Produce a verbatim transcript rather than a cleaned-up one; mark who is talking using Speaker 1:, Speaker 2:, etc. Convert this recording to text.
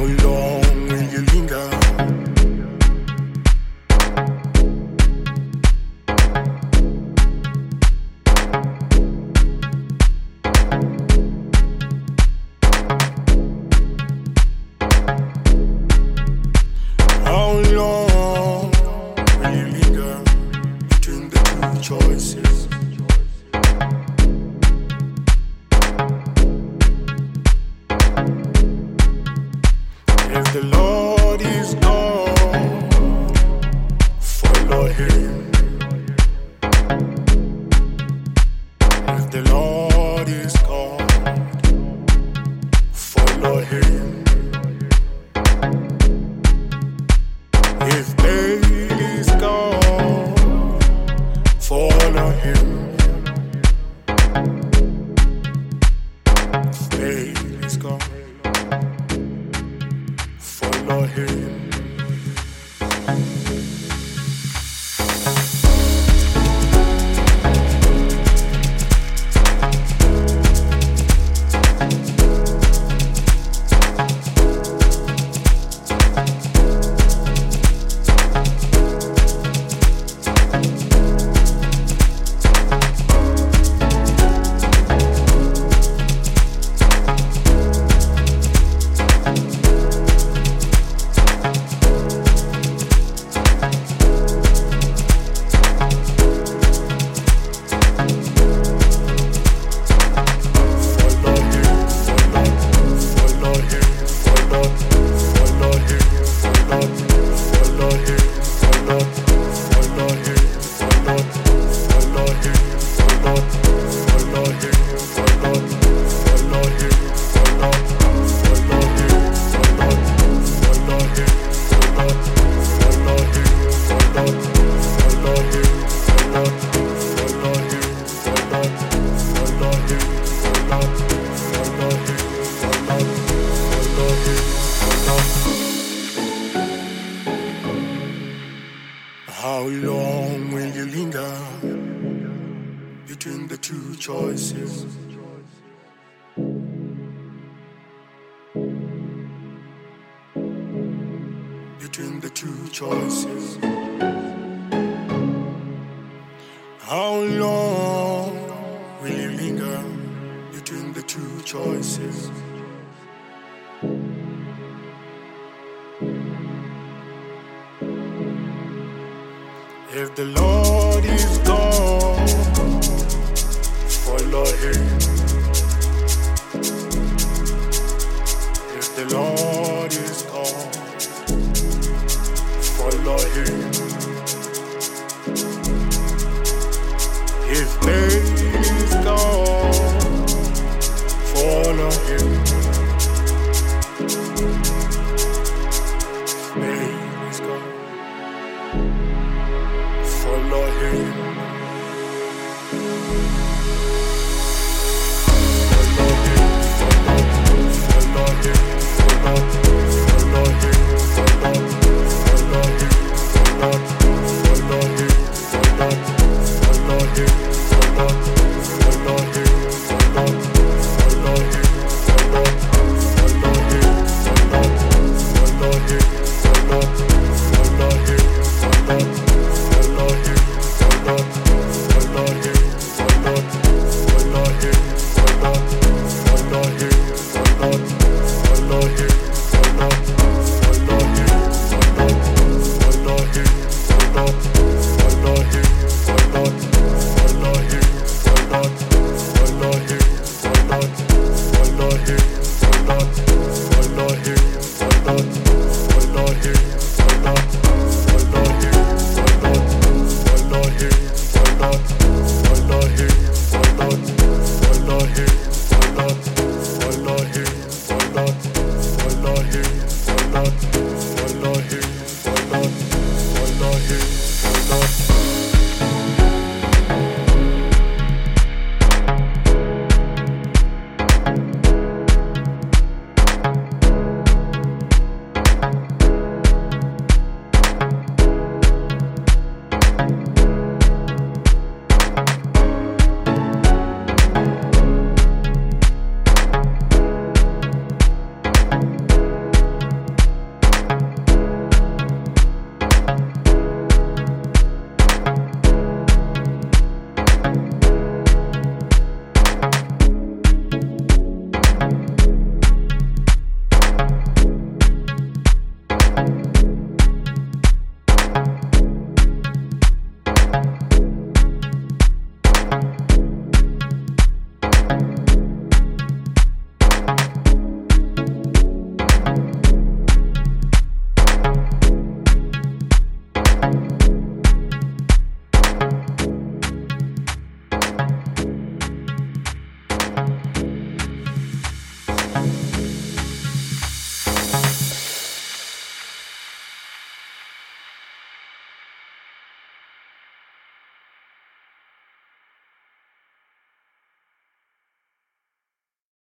Speaker 1: How long will you linger? How long will you linger between the two choices? If the Lord is God, follow Him. If the Lord is God, follow Him. If Baal is God, follow Him. If Baal is God, follow Him. How long will you linger between the two choices? Between the two choices. How long will you linger between the two choices? If the Lord is God, follow Him. If the Lord is